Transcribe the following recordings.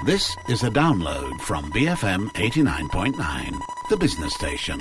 This is a download from BFM 89.9, the business station.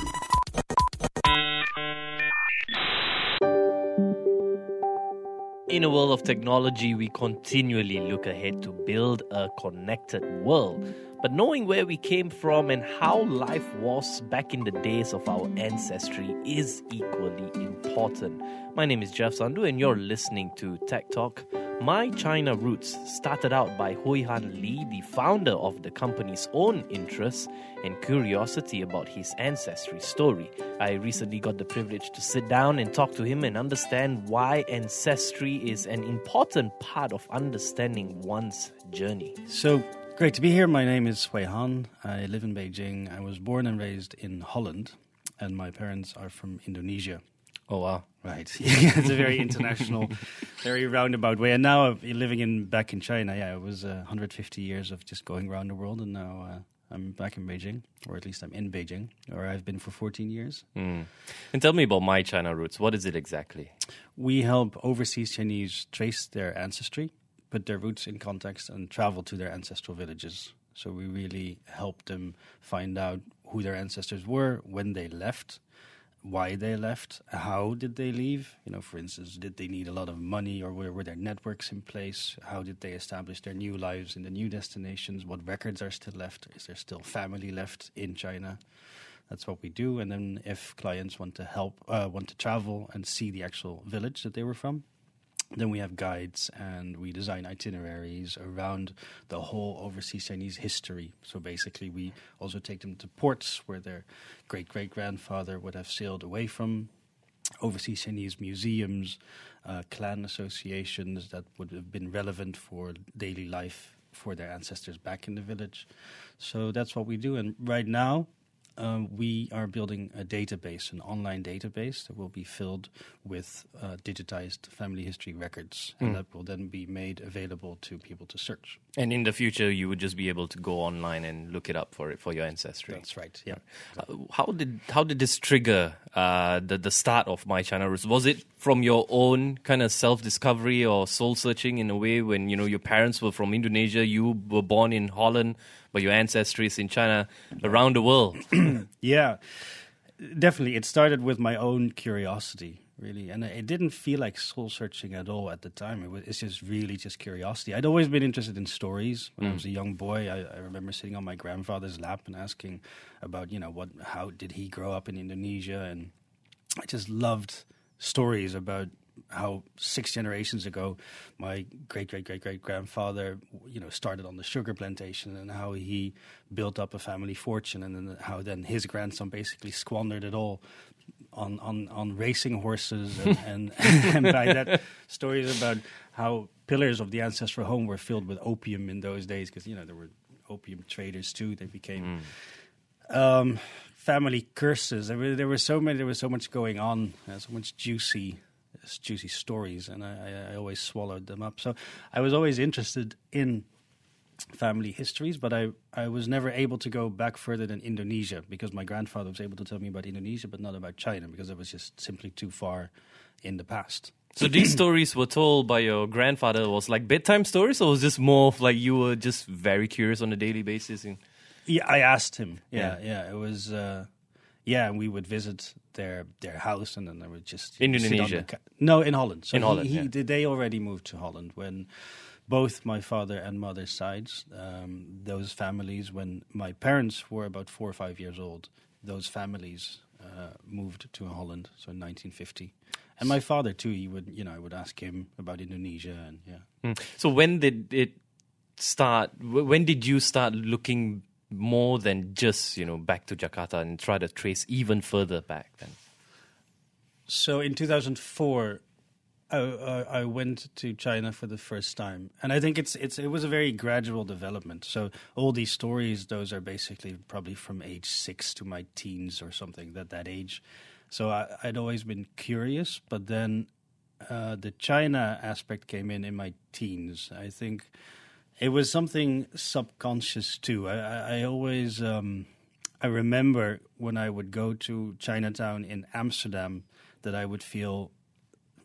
In a world of technology, we continually look ahead to build a connected world. But knowing where we came from and how life was back in the days of our ancestry is equally important. My name is Jeff Sandu and you're listening to Tech Talk. My China Roots started out by Hui Han Lee, the founder of the company's own interests and curiosity about his ancestry story. I recently got the privilege to sit down and talk to him and understand why ancestry is an important part of understanding one's journey. So, great to be here. My name is Hui Han. I live in Beijing. I was born and raised in Holland, and my parents are from Indonesia. Oh, wow. Right. It's a very international, very roundabout way. And now living back in China, it was 150 years of just going around the world, and now I'm back in Beijing, or at least I'm in Beijing, or I've been for 14 years. And tell me about My China Roots. What is it exactly? We help overseas Chinese trace their ancestry, put their roots in context, and travel to their ancestral villages. So we really help them find out who their ancestors were, when they left, why they left, how did they leave? You know, for instance, did they need a lot of money, or were their networks in place? How did they establish their new lives in the new destinations? What records are still left? Is there still family left in China? That's what we do. And then if clients want to travel and see the actual village that they were from, then we have guides and we design itineraries around the whole overseas Chinese history. So basically we also take them to ports where their great-great-grandfather would have sailed away from, overseas Chinese museums, clan associations that would have been relevant for daily life for their ancestors back in the village. So that's what we do. And right now, we are building a database, an online database that will be filled with digitized family history records, and that will then be made available to people to search. And in the future, you would just be able to go online and look it up for your ancestry. That's right. Yeah. How did this trigger the start of My China Roots? Was it from your own kind of self-discovery or soul-searching in a way when, you know, your parents were from Indonesia, you were born in Holland, but your ancestry is in China, around the world? Yeah, definitely. It started with my own curiosity, really. And it didn't feel like soul-searching at all at the time. It's just really just curiosity. I'd always been interested in stories. When I was a young boy, I remember sitting on my grandfather's lap and asking about, you know, how did he grow up in Indonesia? And I just loved stories about how 6 generations ago my great-great-great-great-grandfather, you know, started on the sugar plantation and how he built up a family fortune, and then how then his grandson basically squandered it all on racing horses and by that, stories about how pillars of the ancestral home were filled with opium in those days, because, you know, there were opium traders too. They became family curses. There was so much going on, so much juicy stories, and I always swallowed them up. So I was always interested in family histories, but I was never able to go back further than Indonesia, because my grandfather was able to tell me about Indonesia, but not about China, because it was just simply too far in the past. So these stories were told by your grandfather was like bedtime stories, or was this more of like you were just very curious on a daily basis? Yeah, I asked him. Yeah. It was... and we would visit their house, and then I would just... In Indonesia? No, in Holland. So in Holland, they already moved to Holland when both my father and mother's sides, those families, when my parents were about 4 or 5 years old, those families moved to Holland, so in 1950. And my father too, I would ask him about Indonesia, and So when did it start? When did you start looking more than just, you know, back to Jakarta and try to trace even further back then? So in 2004, I went to China for the first time, and I think it was a very gradual development. So all these stories, those are basically probably from age 6 to my teens or something, that age. So I'd always been curious, but then the China aspect came in my teens. I think it was something subconscious too. I always I remember when I would go to Chinatown in Amsterdam that I would feel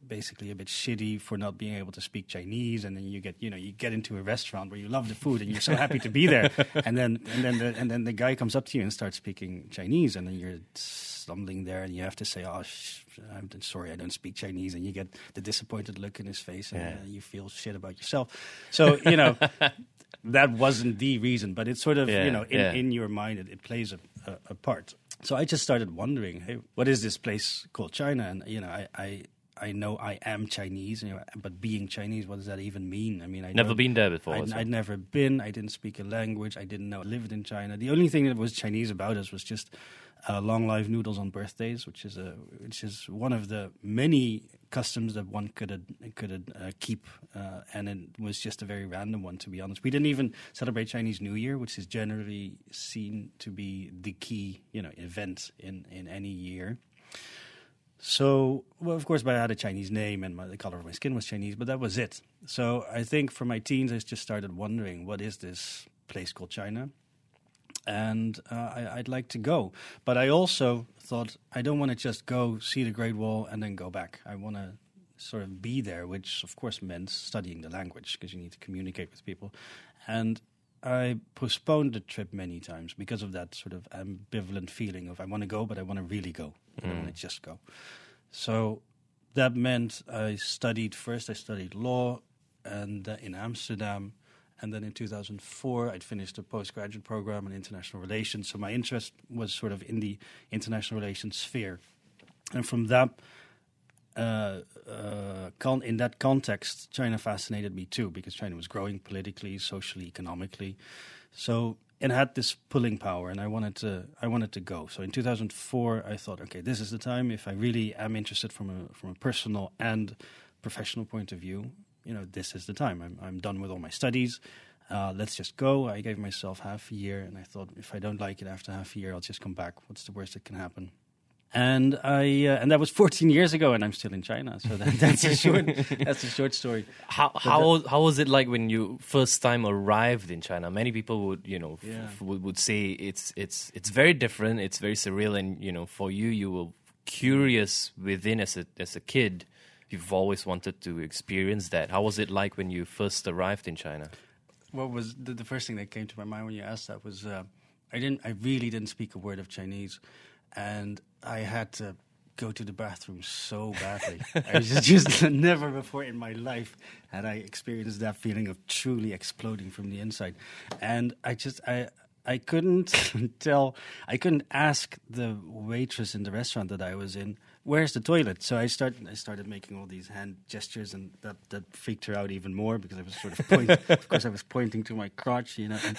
basically a bit shitty for not being able to speak Chinese, and then you get into a restaurant where you love the food and you're so happy to be there, and then the guy comes up to you and starts speaking Chinese, and then you're stumbling there, and you have to say, "Oh, I'm sorry, I don't speak Chinese," and you get the disappointed look in his face, and you feel shit about yourself. So that wasn't the reason, but it's sort of in your mind it plays a part. So I just started wondering, hey, what is this place called China? And I know I am Chinese, but being Chinese, what does that even mean? I mean, I'd Never been there before. I'd never been. I didn't speak a language. I didn't know I lived in China. The only thing that was Chinese about us was just long live noodles on birthdays, which is one of the many customs that one could keep, and it was just a very random one, to be honest. We didn't even celebrate Chinese New Year, which is generally seen to be the key event in any year. So, well, of course, I had a Chinese name and the color of my skin was Chinese, but that was it. So I think for my teens, I just started wondering, what is this place called China? And I'd like to go. But I also thought, I don't want to just go see the Great Wall and then go back. I want to sort of be there, which of course meant studying the language, because you need to communicate with people. And I postponed the trip many times because of that sort of ambivalent feeling of I want to go, but I want to really go. I don't want to just go. So that meant I studied law and in Amsterdam. And then in 2004, I'd finished a postgraduate program in international relations. So my interest was sort of in the international relations sphere. And from that, in that context, China fascinated me too, because China was growing politically, socially, economically. So it had this pulling power, and I wanted to go. So in 2004, I thought, okay, this is the time. If I really am interested from a personal and professional point of view, this is the time. I'm done with all my studies. Let's just go. I gave myself half a year, and I thought, if I don't like it after half a year, I'll just come back. What's the worst that can happen? And and that was 14 years ago, and I'm still in China. So that's a short story. How was it like when you first time arrived in China? Many people would would say it's very different. It's very surreal, and for you were curious within as a kid. You've always wanted to experience that. How was it like when you first arrived in China? What was the first thing that came to my mind when you asked that was I really didn't speak a word of Chinese, and I had to go to the bathroom so badly. I was just never before in my life had I experienced that feeling of truly exploding from the inside, and I couldn't I couldn't ask the waitress in the restaurant that I was in, where's the toilet? So I started making all these hand gestures, and that freaked her out even more, because I was sort of pointing. Of course, I was pointing to my crotch,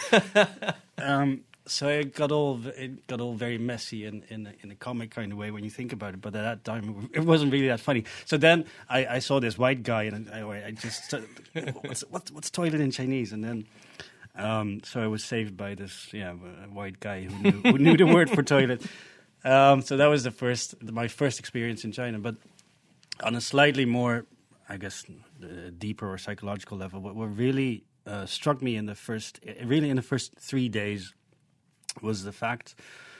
And, so it got all very messy in a comic kind of way when you think about it. But at that time, it wasn't really that funny. So then I saw this white guy, and I just started, what's toilet in Chinese? And then so I was saved by this white guy who knew the word for toilet. So that was my first experience in China. But on a slightly more, I guess, deeper or psychological level, what really struck me in the first 3 days was the fact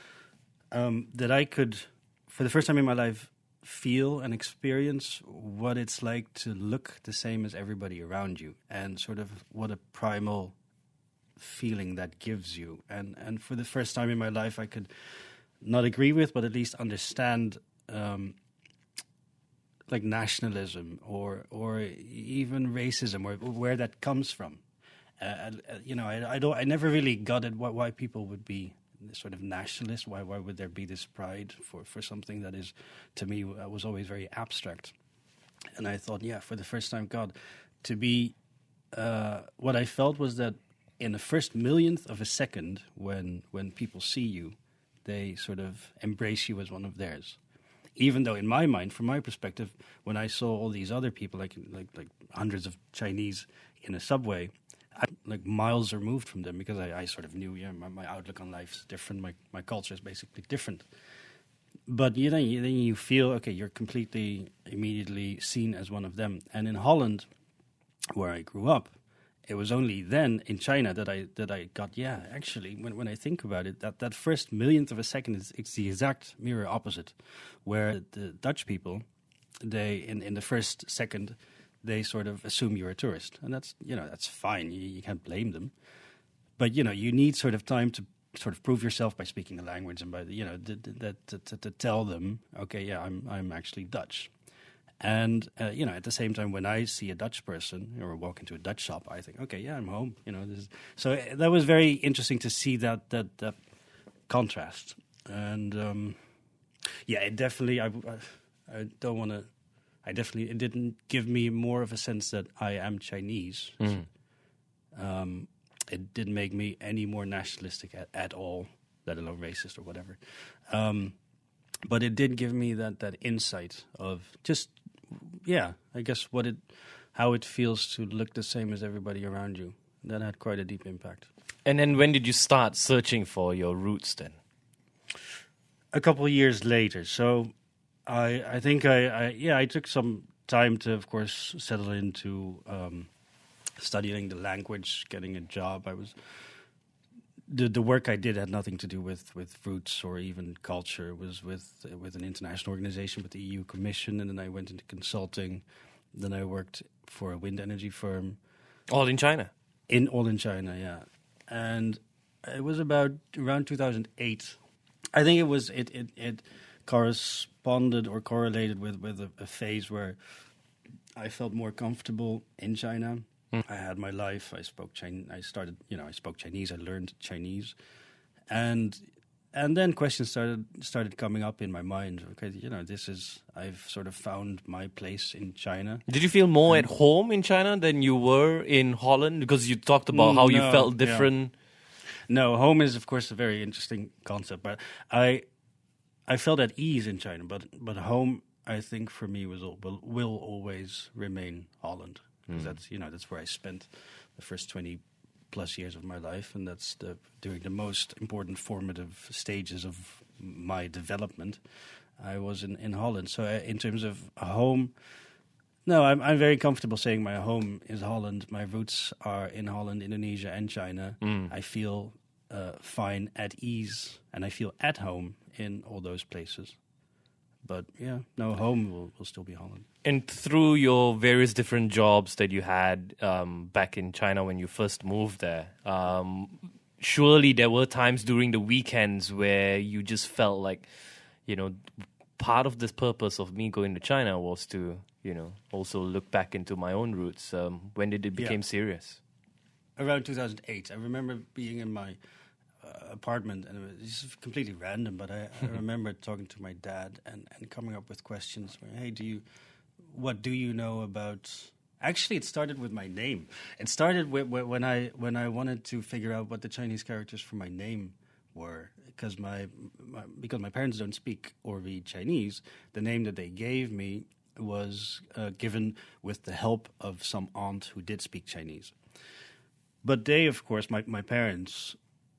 that I could, for the first time in my life, feel and experience what it's like to look the same as everybody around you, and sort of what a primal feeling that gives you. And for the first time in my life, I could not agree with, but at least understand like nationalism or even racism, or where that comes from. I never really got it why people would be sort of nationalist. Why would there be this pride for something that is, to me, was always very abstract. And I thought, for the first time, God, to be what I felt was that in the first millionth of a second, when people see you, they sort of embrace you as one of theirs. Even though in my mind, from my perspective, when I saw all these other people, like hundreds of Chinese in a subway, like miles removed from them, because I sort of knew, my outlook on life is different, my culture is basically different. But then you feel, okay, you're completely, immediately seen as one of them. And in Holland, where I grew up, it was only then in China that I got, actually, when I think about it, that first millionth of a second it's the exact mirror opposite, where the Dutch people they in the first second they sort of assume you're a tourist, and that's fine. You can't blame them, but you need sort of time to sort of prove yourself by speaking the language and by to tell them, okay, yeah, I'm actually Dutch. And at the same time, when I see a Dutch person or walk into a Dutch shop, I think, okay, yeah, I'm home. So that was very interesting to see that contrast. And it definitely, I don't want to. It didn't give me more of a sense that I am Chinese. It didn't make me any more nationalistic at all, let alone racist or whatever. But it did give me that insight of just, I guess how it feels to look the same as everybody around you. That had quite a deep impact. And then when did you start searching for your roots then? A couple of years later. So I think I took some time to, of course, settle into studying the language, getting a job. The work I did had nothing to do with roots or even culture. It was with an international organization, with the EU Commission, and then I went into consulting. Then I worked for a wind energy firm. All in China? All in China, yeah. And it was around 2008. I think it corresponded or correlated with a phase where I felt more comfortable in China. I had my life. I spoke Chinese. I spoke Chinese. I learned Chinese, and then questions started coming up in my mind. Okay, I've sort of found my place in China. Did you feel more at home in China than you were in Holland? Because you talked about how you felt different. Yeah. No, home is of course a very interesting concept, but I felt at ease in China. But home, I think for me will always remain Holland. Because that's where I spent the first 20 plus years of my life, and that's during the most important formative stages of my development. I was in Holland. So in terms of a home, no, I'm very comfortable saying my home is Holland. My roots are in Holland, Indonesia, and China. I feel fine, at ease, and I feel at home in all those places. But home will still be Holland. And through your various different jobs that you had back in China when you first moved there, surely there were times during the weekends where you just felt like, part of this purpose of me going to China was to, also look back into my own roots. When did it become serious? Around 2008. I remember being in my apartment, and it was just completely random, but I remember talking to my dad and coming up with questions. Hey, what do you know about? Actually, it started with my name. It started when I wanted to figure out what the Chinese characters for my name were, because my parents don't speak or read Chinese. The name that they gave me was given with the help of some aunt who did speak Chinese. But they, of course, my parents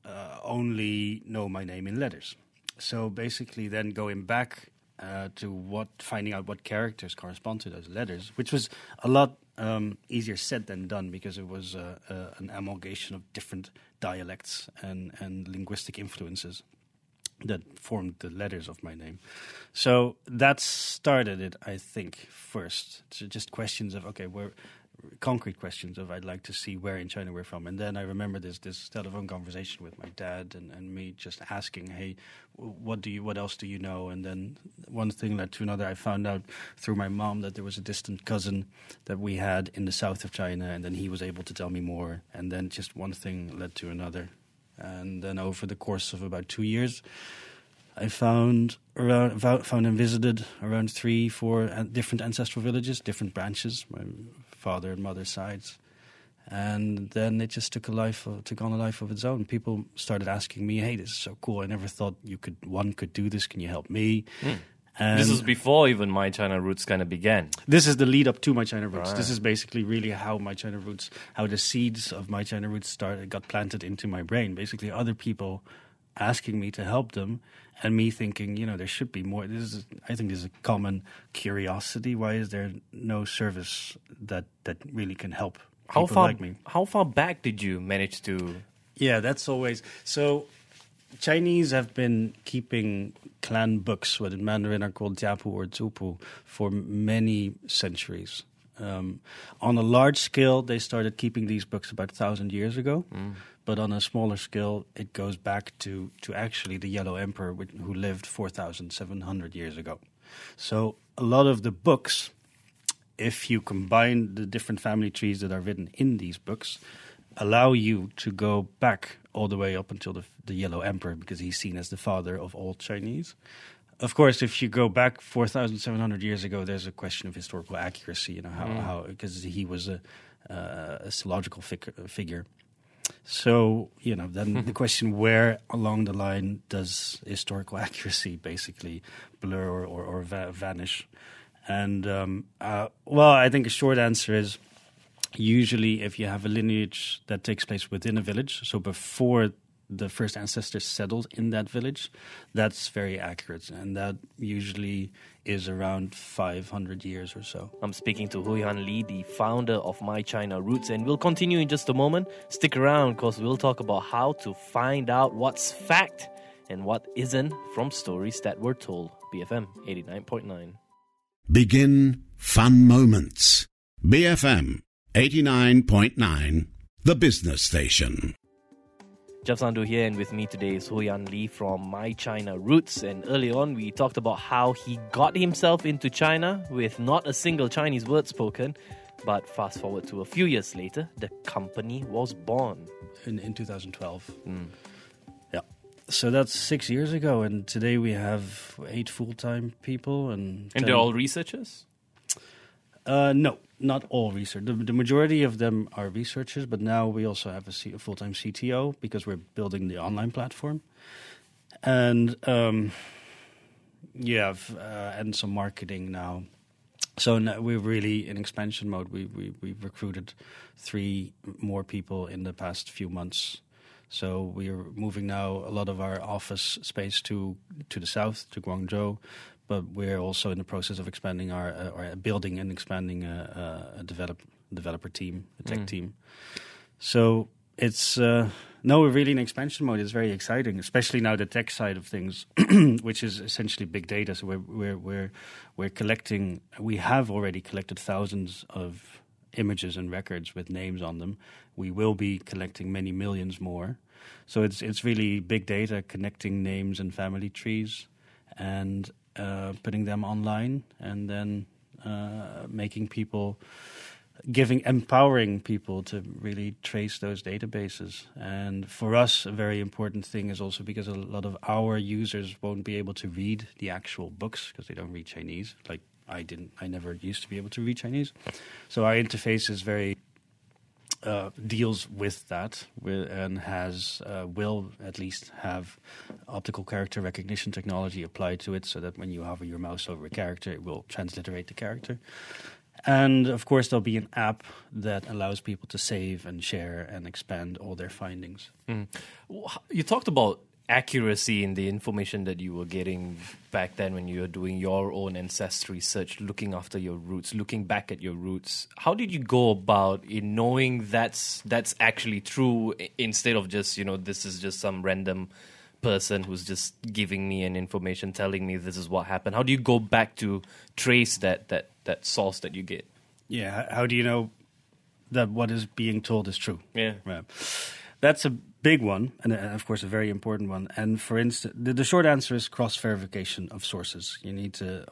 only know my name in letters. So basically, then going back to finding out what characters correspond to those letters, which was a lot easier said than done, because it was an amalgamation of different dialects and linguistic influences that formed the letters of my name. So that started it, I think, first. So just questions of, concrete questions of I'd like to see where in China we're from. And then I remember this telephone conversation with my dad and me just asking, hey, what else do you know? And then one thing led to another. I found out through my mom that there was a distant cousin that we had in the south of China, and then he was able to tell me more. And then just one thing led to another. And then over the course of about 2 years, I found and visited around 3-4 different ancestral villages, different branches, my father and mother's sides. And then it just took on a life of its own. People started asking me, hey, this is so cool. I never thought one could do this. Can you help me? And this was before even My China Roots kind of began. This is the lead up to My China Roots. Right. This is basically really how My China Roots, how the seeds of My China Roots got planted into my brain. Basically, other people asking me to help them, and me thinking, there should be more. I think this is a common curiosity. Why is there no service that really can help people like me? How far back did you manage to? Yeah, that's always so. Chinese have been keeping clan books, what in Mandarin are called jiapu or zupu, for many centuries. On a large scale, they started keeping these books about 1,000 years ago. But on a smaller scale, it goes back to actually the Yellow Emperor, who lived 4,700 years ago. So a lot of the books, if you combine the different family trees that are written in these books, allow you to go back all the way up until the Yellow Emperor, because he's seen as the father of all Chinese. Of course, if you go back 4,700 years ago, there's a question of historical accuracy, how because he was a astrological figure. So, then the question, where along the line does historical accuracy basically blur or vanish? And, I think a short answer is usually if you have a lineage that takes place within a village, so before the first ancestors settled in that village, that's very accurate. And that usually is around 500 years or so. I'm speaking to Hui-Han Lee, the founder of My China Roots, and we'll continue in just a moment. Stick around, because we'll talk about how to find out what's fact and what isn't from stories that were told. BFM 89.9. Begin fun moments. BFM 89.9, the business station. Jeff Sandhu here, and with me today is Hui-Han Lee from My China Roots. And early on, we talked about how he got himself into China with not a single Chinese word spoken. But fast forward to a few years later, the company was born. In 2012. Yeah. So that's 6 years ago, and today we have 8 full-time people. And they're all researchers? No, not all research. The majority of them are researchers, but now we also have a full-time CTO because we're building the online platform. And and some marketing now. So now we're really in expansion mode. We've recruited 3 more people in the past few months. So we're moving now a lot of our office space to the south, to Guangzhou. But we're also in the process of expanding or building and expanding a developer team, a tech team. So it's we're really in expansion mode. It's very exciting, especially now the tech side of things, which is essentially big data. So we're collecting. We have already collected thousands of images and records with names on them. We will be collecting many millions more. So it's really big data, connecting names and family trees, and putting them online, and then empowering people to really trace those databases. And for us, a very important thing is also because a lot of our users won't be able to read the actual books because they don't read Chinese. Like I never used to be able to read Chinese. So our interface is very deals with that and will at least have optical character recognition technology applied to it, so that when you hover your mouse over a character, it will transliterate the character. And of course, there'll be an app that allows people to save and share and expand all their findings. You talked about accuracy in the information that you were getting back then when you were doing your own ancestry search, looking after your roots, looking back at your roots. How did you go about in knowing that's actually true, instead of just, this is just some random person who's just giving me an information, telling me this is what happened? How do you go back to trace that source that you get? Yeah, how do you know that what is being told is true? Yeah. Right. That's a big one, and of course a very important one. And for instance, the short answer is cross-verification of sources. You need to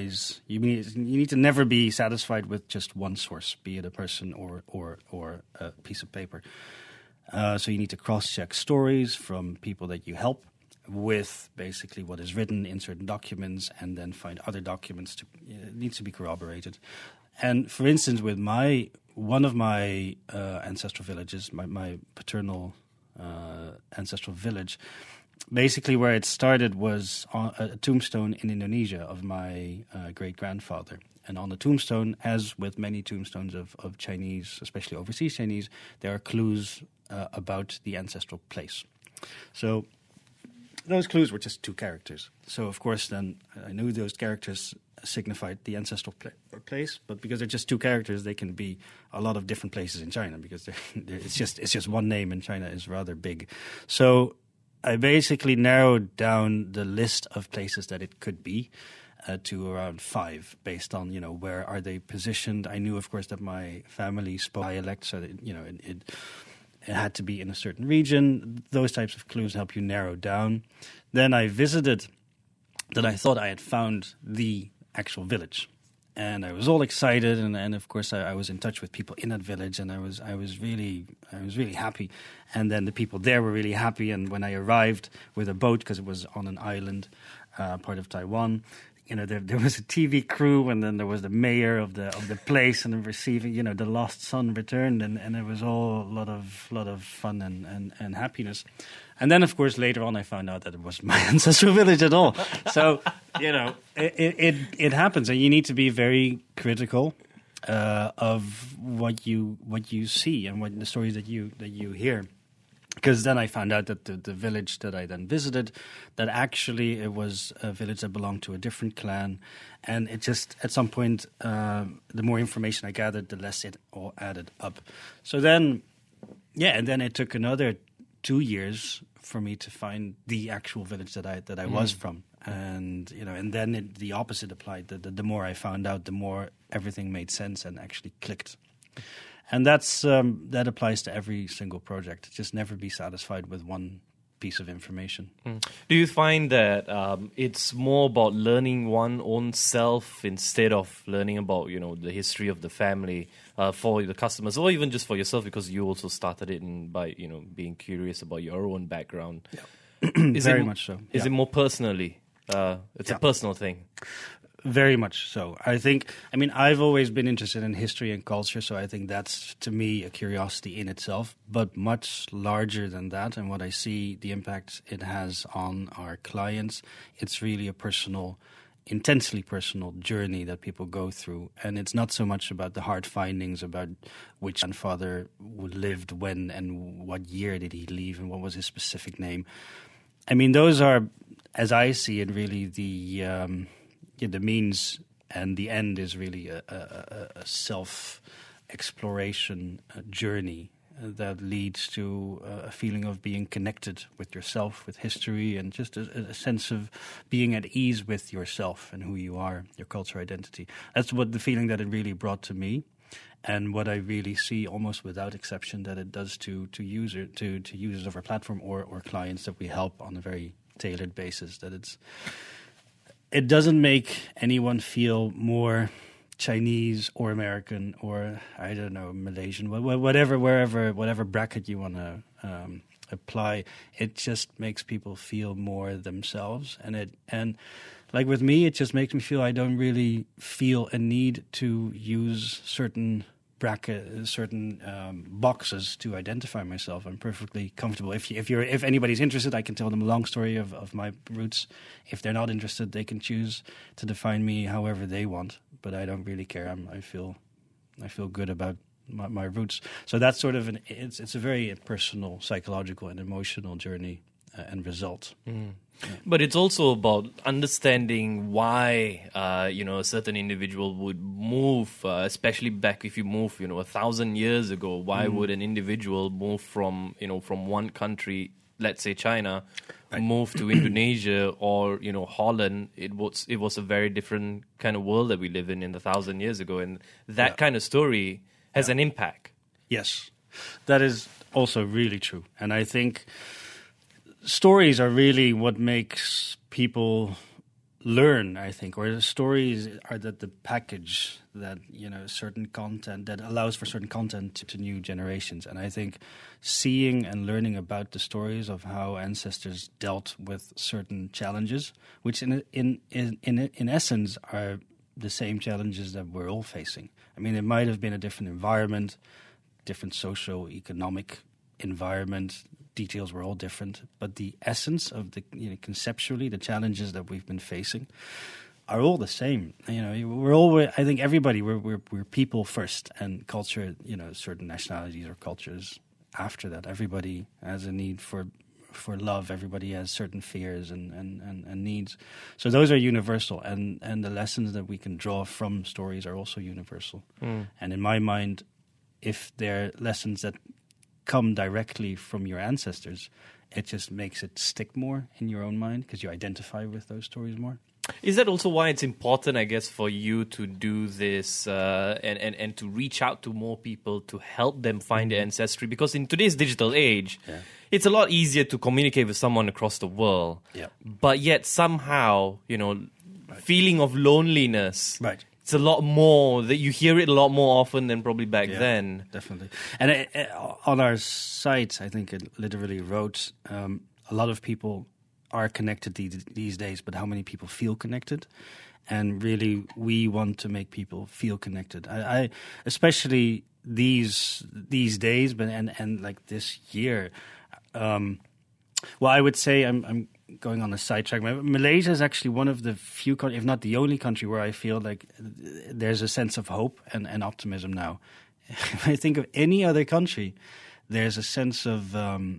never be satisfied with just one source, be it a person or a piece of paper. So you need to cross-check stories from people that you help with basically what is written in certain documents, and then find other documents it needs to be corroborated. And for instance, with one of my ancestral villages, my paternal ancestral village, basically where it started was on a tombstone in Indonesia of my great-grandfather. And on the tombstone, as with many tombstones of Chinese, especially overseas Chinese, there are clues about the ancestral place. So those clues were just 2 characters. So of course then I knew those characters signified the ancestral place, but because they're just 2 characters, they can be a lot of different places in China, because it's just one name, and China is rather big. So I basically narrowed down the list of places that it could be to around 5, based on, where are they positioned. I knew, of course, that my family spoke dialect, so that, it had to be in a certain region. Those types of clues help you narrow down. Then I visited that I thought I had found the actual village. And I was all excited, and of course I was in touch with people in that village, and I was really happy. And then the people there were really happy. And when I arrived with a boat, because it was on an island, part of Taiwan, there was a TV crew, and then there was the mayor of the place, and receiving, the lost son returned, and it was all a lot of fun and happiness. And then, of course, later on, I found out that it wasn't my ancestral village at all. So, it happens, and you need to be very critical of what you see and what the stories that you hear. Because then I found out that the village that I then visited, that actually it was a village that belonged to a different clan. And it just, at some point, the more information I gathered, the less it all added up. So then, and then it took another 2 years for me to find the actual village that I was from. And, and then the opposite applied. The more I found out, the more everything made sense and actually clicked. And that applies to every single project. Just never be satisfied with one piece of information. Do you find that it's more about learning one own self instead of learning about the history of the family for the customers, or even just for yourself, because you also started it by being curious about your own background? Yeah. Very much so. Is it more personally? It's a personal thing. Very much so. I've always been interested in history and culture, so I think that's, to me, a curiosity in itself, but much larger than that. And what I see, the impact it has on our clients, it's really a intensely personal journey that people go through. And it's not so much about the hard findings about which grandfather lived when and what year did he leave and what was his specific name. Those are, as I see it, really the means, and the end is really a self-exploration journey that leads to a feeling of being connected with yourself, with history, and just a sense of being at ease with yourself and who you are, your cultural identity. That's what the feeling that it really brought to me, and what I really see, almost without exception, that it does to users of our platform or clients that we help on a very tailored basis. That it doesn't make anyone feel more Chinese or American or, I don't know, Malaysian, whatever bracket you want to apply. It just makes people feel more themselves, and like with me, it just makes me feel I don't really feel a need to use certain boxes to identify myself. I'm perfectly comfortable. If anybody's interested, I can tell them a long story of my roots. If they're not interested, they can choose to define me however they want. But I don't really care. I feel good about my roots. So that's sort of it's a very personal, psychological, and emotional journey and result. But it's also about understanding why a certain individual would move, especially back if you move 1,000 years ago. Why would an individual move from one country, let's say China, move to Indonesia or Holland? It was a very different kind of world that we live in 1,000 years ago, and that kind of story has an impact. Yes, that is also really true, and I think stories are really what makes people learn, I think, or the stories are the package that, certain content that allows for certain content to new generations. And I think seeing and learning about the stories of how ancestors dealt with certain challenges, which in essence are the same challenges that we're all facing. It might have been a different environment, different socio-economic environment. Details were all different, but the essence of conceptually, the challenges that we've been facing are all the same. We're all. I think everybody. We're people first, and culture. Certain nationalities or cultures after that. Everybody has a need for love. Everybody has certain fears and needs. So those are universal, and the lessons that we can draw from stories are also universal. And in my mind, if they're lessons that come directly from your ancestors, it just makes it stick more in your own mind because you identify with those stories more. Is that also why it's important, I guess, for you to do this and to reach out to more people to help them find their ancestry? Because in today's digital age, it's a lot easier to communicate with someone across the world. Yeah. But yet somehow, feeling of loneliness, Right. it's a lot more, that you hear it a lot more often than probably back then. Definitely. And on our site, I think it literally wrote, a lot of people are connected these days, but how many people feel connected? And really, we want to make people feel connected. I especially these days, but and like this year. Well, I would say I'm going on a sidetrack. Malaysia is actually one of the few, if not the only country, where I feel like there's a sense of hope and optimism now. If I think of any other country, there's a sense of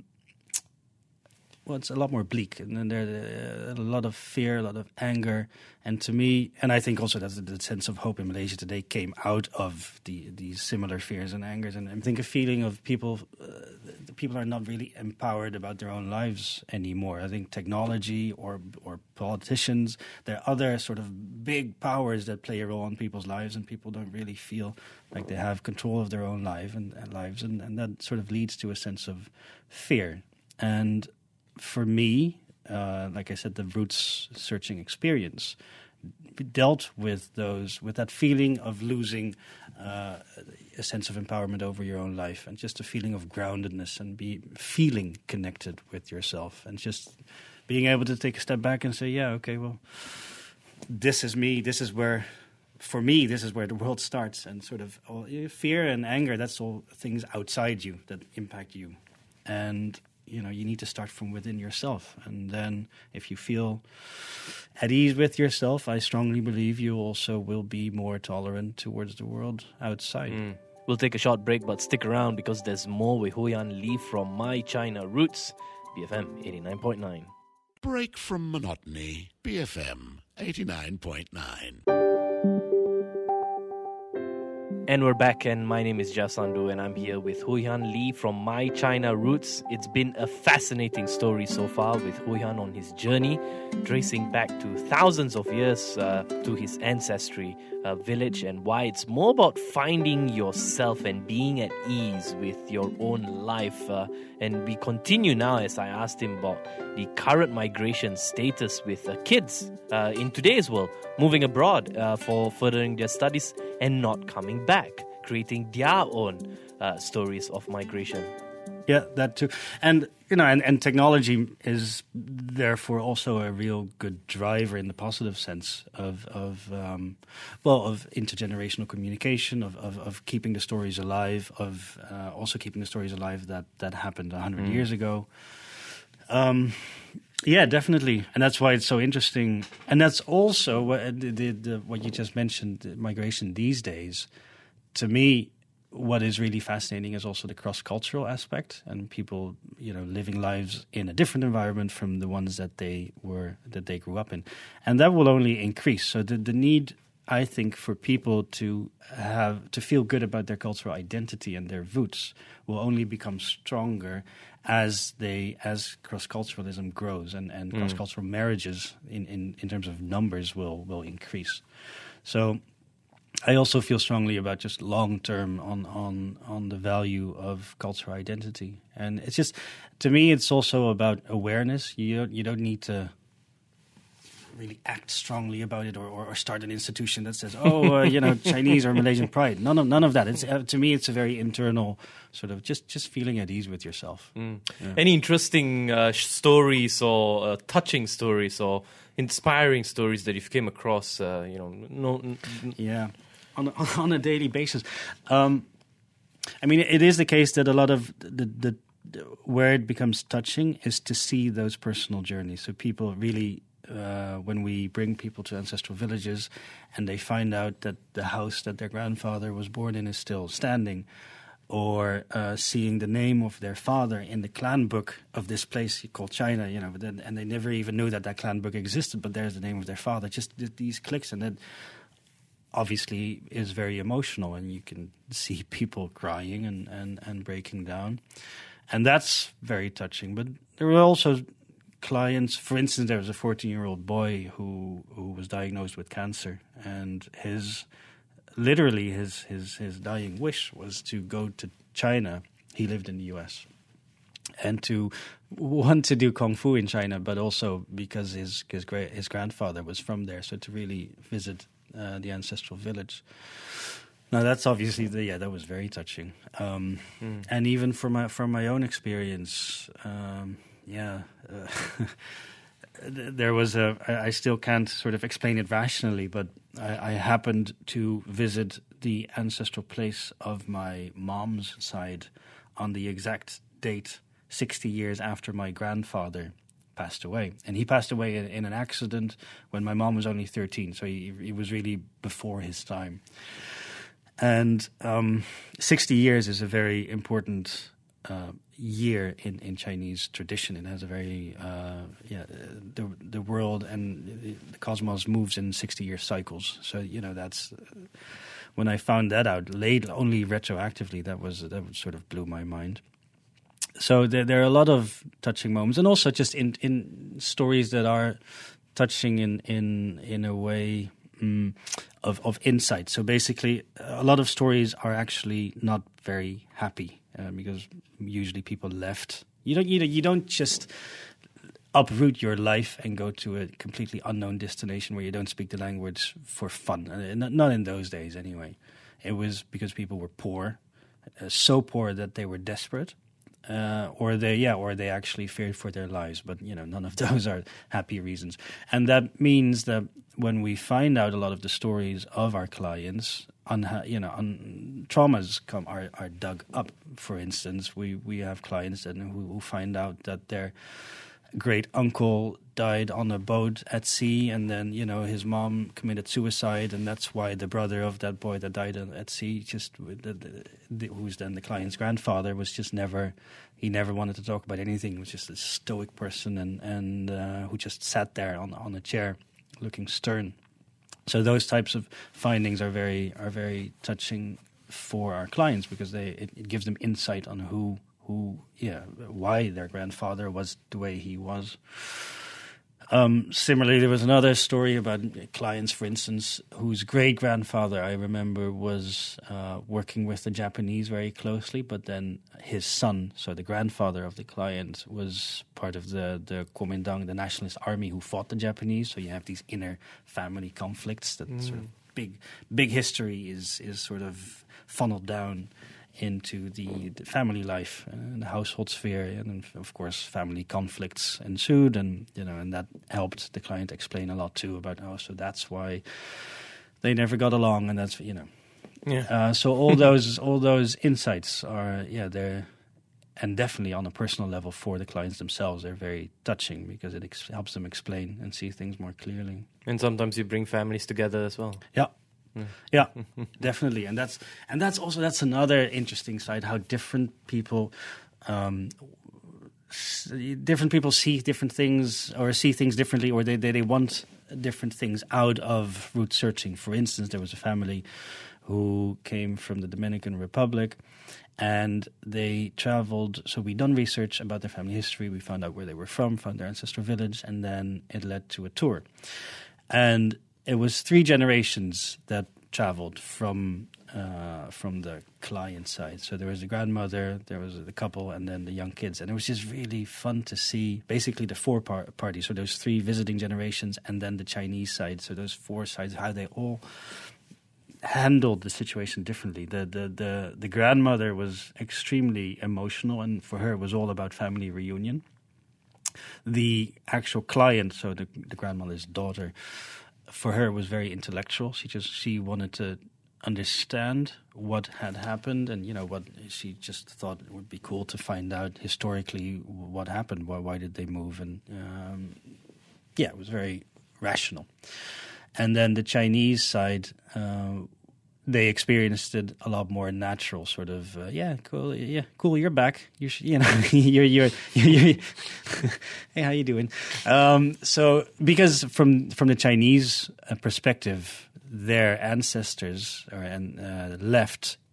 it's a lot more bleak, and then there's a lot of fear, a lot of anger, and to me, and I think also that the sense of hope in Malaysia today came out of these similar fears and angers, and I think a feeling of people are not really empowered about their own lives anymore. I think technology or politicians, there are other sort of big powers that play a role in people's lives, and people don't really feel like they have control of their own lives, and that sort of leads to a sense of fear. And for me, like I said, the roots searching experience dealt with that feeling of losing a sense of empowerment over your own life, and just a feeling of groundedness and feeling connected with yourself, and just being able to take a step back and say, yeah, okay, well, this is me. This is where, for me, this is where the world starts. And sort of fear and anger, that's all things outside you that impact you. And you need to start from within yourself. And then if you feel at ease with yourself, I strongly believe you also will be more tolerant towards the world outside. We'll take a short break, but stick around because there's more with Hui-Yan Lee from My China Roots, BFM 89.9. Break from monotony. BFM 89.9. And we're back, and my name is Jasandu, and I'm here with Hui-Yan Lee from My China Roots. It's been a fascinating story so far with Hui-Yan on his journey, tracing back to thousands of years to his ancestry village, and why it's more about finding yourself and being at ease with your own life. And we continue now, as I asked him about the current migration status with kids in today's world, moving abroad for furthering their studies and not coming back, creating their own stories of migration. Yeah, that too. And and technology is therefore also a real good driver in the positive sense of intergenerational communication, of keeping the stories alive, of also keeping the stories alive that happened 100 years ago. Yeah, definitely, and that's why it's so interesting. And that's also what you just mentioned, migration these days. To me, what is really fascinating is also the cross-cultural aspect, and people, living lives in a different environment from the ones that they grew up in, and that will only increase. So the need, I think, for people to feel good about their cultural identity and their roots will only become stronger as cross-culturalism grows, and cross-cultural marriages in terms of numbers will increase. So I also feel strongly about just long-term on the value of cultural identity. And it's just, to me, it's also about awareness. You don't need to really act strongly about it or start an institution that says, Chinese or Malaysian pride. None of that. It's to me, it's a very internal sort of just feeling at ease with yourself. Yeah. Any interesting stories or touching stories or inspiring stories that you've came across? Yeah, on a daily basis. It is the case that a lot of the where it becomes touching is to see those personal journeys. So people really. When we bring people to ancestral villages and they find out that the house that their grandfather was born in is still standing, or seeing the name of their father in the clan book of this place called China, and they never even knew that clan book existed, but there's the name of their father. Just these clicks, and that obviously is very emotional, and you can see people crying and breaking down. And that's very touching. But there were also clients. For instance, there was a 14-year-old boy who was diagnosed with cancer, and his dying wish was to go to China. He lived in the US, and to want to do kung fu in China, but also because his grandfather was from there, so to really visit the ancestral village. Now that's obviously that was very touching, and even from my own experience, there was I still can't sort of explain it rationally, but I happened to visit the ancestral place of my mom's side on the exact date 60 years after my grandfather passed away. And he passed away in an accident when my mom was only 13, so he was really before his time. And 60 years is a very important year in Chinese tradition. It has a very the world and the cosmos moves in 60-year cycles. So that's when I found that out late, only retroactively. That sort of blew my mind. So there are a lot of touching moments, and also just in stories that are touching in a way of insight. So basically, a lot of stories are actually not very happy because usually people left. You don't just uproot your life and go to a completely unknown destination where you don't speak the language for fun. Not in those days, anyway. It was because people were poor, so poor that they were desperate. Or they actually feared for their lives, but none of those are happy reasons. And that means that when we find out a lot of the stories of our clients, traumas are dug up. For instance, we have clients who find out that their great uncle died on a boat at sea, and then his mom committed suicide, and that's why the brother of that boy that died at sea, who's then the client's grandfather, was just never wanted to talk about anything. He was just a stoic person and who just sat there on a chair looking stern. So those types of findings are very touching for our clients, because it gives them insight on why their grandfather was the way he was. Similarly, there was another story about clients, for instance, whose great-grandfather, I remember, was working with the Japanese very closely, but then his son, so the grandfather of the client, was part of the Kuomintang, the nationalist army who fought the Japanese. So you have these inner family conflicts that sort of big history is sort of funneled down into the family life and the household sphere, and of course family conflicts ensued, and and that helped the client explain a lot too about so that's why they never got along, and that's so all those insights are they're, and definitely on a personal level for the clients themselves, they're very touching because it helps them explain and see things more clearly. And sometimes you bring families together as well. Yeah, definitely, and that's another interesting side, how different people see different things, or see things differently, or they want different things out of root searching. For instance, there was a family who came from the Dominican Republic, and they traveled. So we done research about their family history. We found out where they were from, found their ancestral village, and then it led to a tour. And it was 3 generations that traveled from the client side. So there was the grandmother, there was the couple, and then the young kids. And it was just really fun to see basically the 4 parties. So those 3 visiting generations, and then the Chinese side. So those 4 sides, how they all handled the situation differently. The grandmother was extremely emotional, and for her it was all about family reunion. The actual client, so the grandmother's daughter, for her, it was very intellectual. She wanted to understand what had happened, and what she just thought it would be cool to find out historically what happened. Why did they move? And it was very rational. And then the Chinese side, they experienced it a lot more natural, sort of. Cool. You're back. You should, you're hey, how you doing? So because from the Chinese perspective, their ancestors left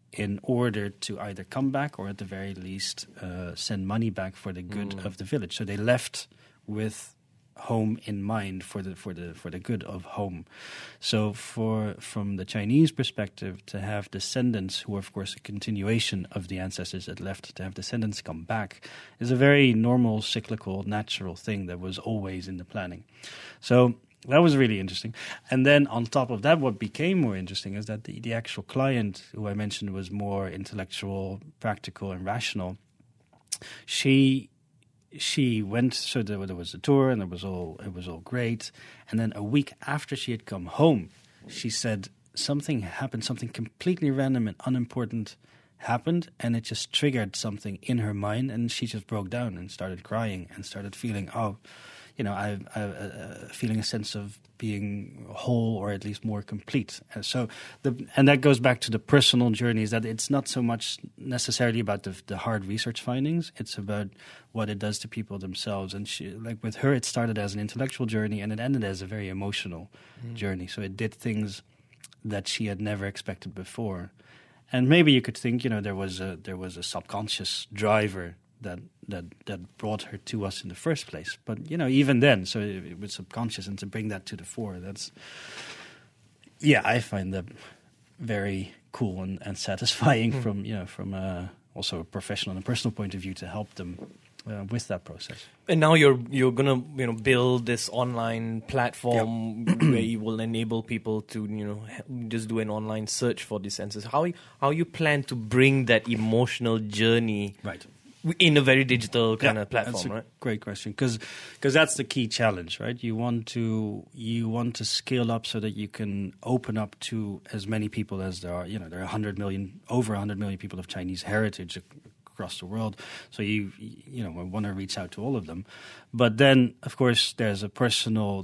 in order to either come back or at the very least send money back for the good of the village. So they left with home in mind for the good of home. So from the Chinese perspective, to have descendants who are of course a continuation of the ancestors that left, to have descendants come back is a very normal, cyclical, natural thing that was always in the planning. So that was really interesting. And then on top of that, what became more interesting is that the actual client, who I mentioned was more intellectual, practical, and rational, she went, so there was a tour and it was all great. And then a week after she had come home, she said something happened, something completely random and unimportant happened, and it just triggered something in her mind, and she just broke down and started crying and started feeling, I feeling a sense of being whole, or at least more complete. And that goes back to the personal journey, is that it's not so much necessarily about the hard research findings. It's about what it does to people themselves. And she, like with her, it started as an intellectual journey and it ended as a very emotional journey. So it did things that she had never expected before. And maybe you could think, there was a subconscious driver that brought her to us in the first place. But, even then, so it was subconscious, and to bring that to the fore, I find that very cool and satisfying from also a professional and a personal point of view, to help them with that process. And now you're gonna build this online platform where you will enable people to just do an online search for these answers. How you plan to bring that emotional journey right in a very digital kind of platform, that's a right? Great question, because that's the key challenge, right? You want to scale up so that you can open up to as many people as there are. There are over 100 million people of Chinese heritage across the world. So you want to reach out to all of them. But then, of course, there's the personal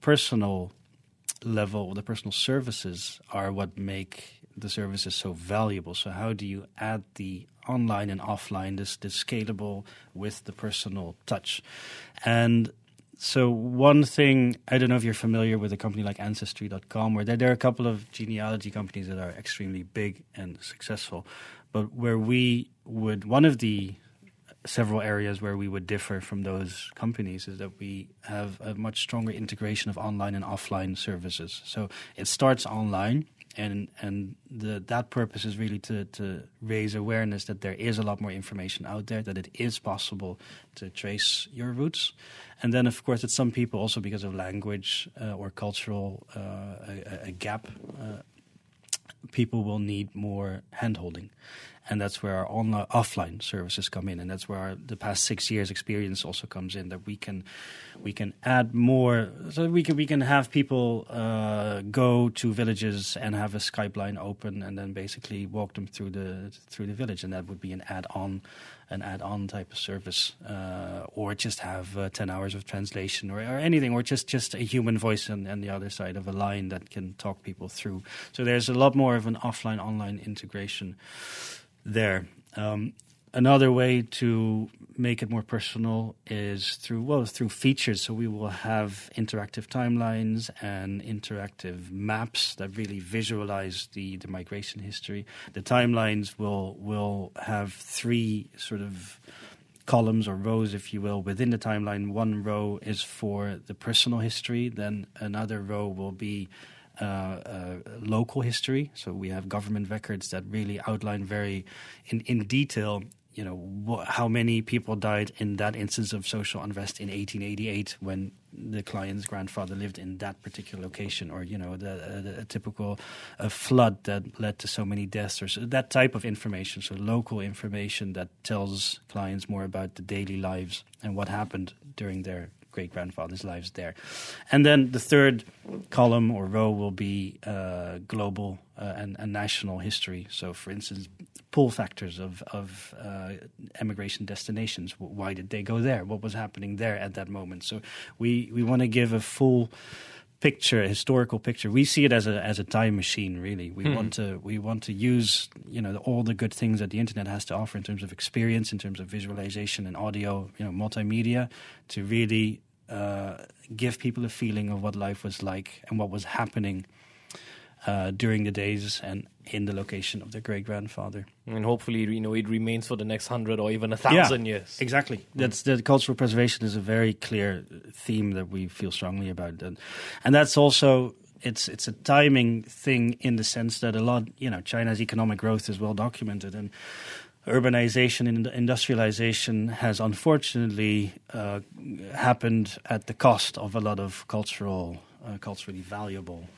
level, the personal services are what make the services so valuable. So how do you add the online and offline, this scalable with the personal touch? And so one thing, I don't know if you're familiar with a company like Ancestry.com, where there are a couple of genealogy companies that are extremely big and successful, but where one of the several areas where we would differ from those companies is that we have a much stronger integration of online and offline services. So it starts online, and that purpose is really to raise awareness that there is a lot more information out there, that it is possible to trace your roots. And then, of course, it's some people also because of language or cultural a gap, people will need more hand-holding. And that's where our offline services come in, and that's where the past 6 years' experience also comes in. That we can add more, so we can have people go to villages and have a Skype line open, and then basically walk them through the village, and that would be an add-on type of service, or just have 10 hours of translation or anything, or just a human voice on the other side of a line that can talk people through. So there's a lot more of an offline-online integration there. Another way to make it more personal is through features. So we will have interactive timelines and interactive maps that really visualize the migration history. The timelines will have three sort of columns or rows, if you will, within the timeline. One row is for the personal history, then another row will be local history. So we have government records that really outline very in detail, how many people died in that instance of social unrest in 1888 when the client's grandfather lived in that particular location, or a typical flood that led to so many deaths, or that type of information. So local information that tells clients more about the daily lives and what happened during their great-grandfather's lives there. And then the third column or row will be global and national history. So, for instance, pull factors of emigration destinations. Why did they go there? What was happening there at that moment? So we want to give a full picture, a historical picture. We see it as a time machine, really. We want to use all the good things that the internet has to offer in terms of experience, in terms of visualization and audio, multimedia, to really give people a feeling of what life was like and what was happening during the days and in the location of their great-grandfather. And hopefully, it remains for the next 100 or even 1,000 years. Exactly. That's the cultural preservation is a very clear theme that we feel strongly about, and that's also it's a timing thing in the sense that a lot, China's economic growth is well documented, and urbanization and industrialization has unfortunately happened at the cost of a lot of culturally valuable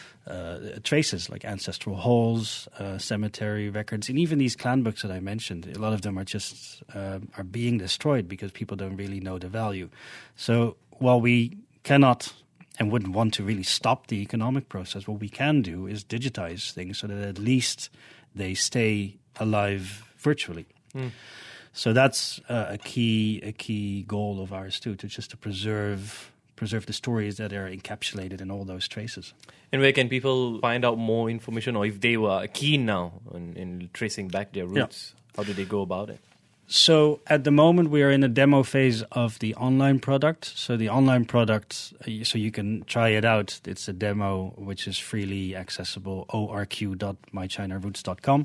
traces like ancestral halls, cemetery records, and even these clan books that I mentioned. A lot of them are just are being destroyed because people don't really know the value. So while we cannot and wouldn't want to really stop the economic process, what we can do is digitize things so that at least they stay alive virtually. So that's a key goal of ours too, to preserve the stories that are encapsulated in all those traces. And where can people find out more information, or if they were keen now in tracing back their roots, how do they go about it? So at the moment we are in a demo phase of the online product. So the online product, so you can try it out. It's a demo which is freely accessible, orq.mychinaroots.com.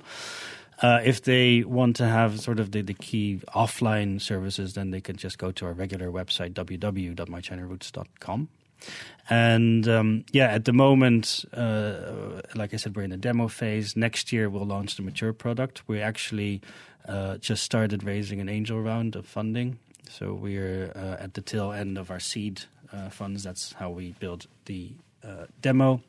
If they want to have sort of the key offline services, then they can just go to our regular website, www.mychinaroots.com. And at the moment, like I said, we're in a demo phase. Next year, we'll launch the mature product. We actually just started raising an angel round of funding. So we're at the tail end of our seed funds. That's how we build the demo.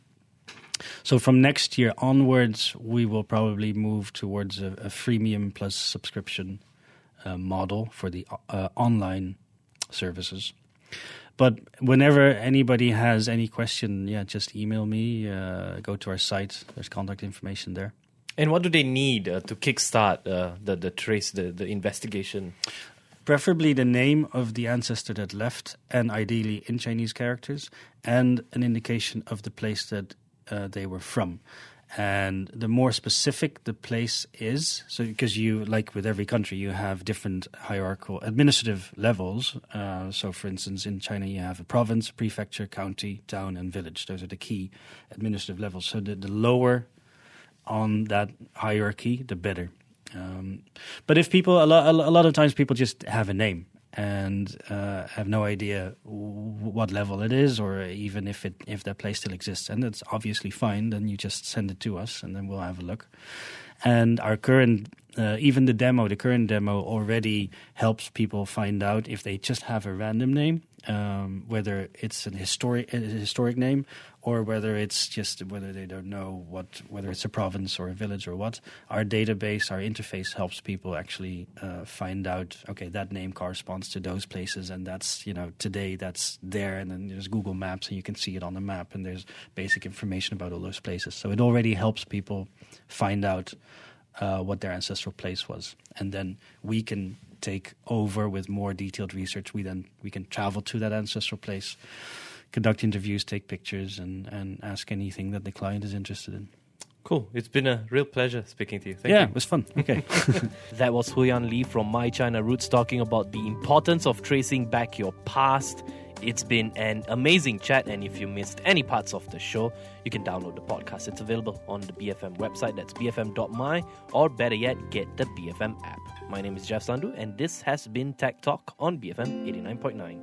So from next year onwards, we will probably move towards a freemium plus subscription model for the online services. But whenever anybody has any question, just email me, go to our site. There's contact information there. And what do they need to kickstart the trace, the investigation? Preferably the name of the ancestor that left, and ideally in Chinese characters, and an indication of the place that they were from. And the more specific the place is, so because you, like with every country, you have different hierarchical administrative levels. So for instance, in China, you have a province, prefecture, county, town, and village. Those are the key administrative levels. So the lower on that hierarchy, the better. But if people, a lot of times people just have a name and have no idea what level it is, or even if that place still exists, and it's obviously fine. Then you just send it to us, and then we'll have a look. And our current, even the current demo already helps people find out if they just have a random name, whether it's a historic name, or whether it's just whether they don't know whether it's a province or a village or what. Our database, our interface helps people actually find out, okay, that name corresponds to those places, and that's, today that's there, and then there's Google Maps and you can see it on the map, and there's basic information about all those places. So it already helps people find out what their ancestral place was, and then we can take over with more detailed research. We can travel to that ancestral place, conduct interviews, take pictures, and ask anything that the client is interested in. Cool. It's been a real pleasure speaking to you. Thank you. It was fun. Okay. That was Huyan Lee from My China Roots talking about the importance of tracing back your past. It's been an amazing chat, and if you missed any parts of the show, you can download the podcast. It's available on the BFM website. That's bfm.my, or better yet, get the BFM app. My name is Jeff Sandhu, and this has been Tech Talk on BFM 89.9.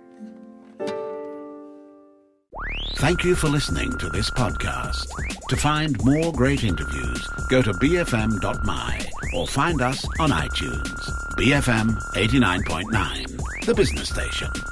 Thank you for listening to this podcast. To find more great interviews, go to bfm.my or find us on iTunes. BFM 89.9, the business station.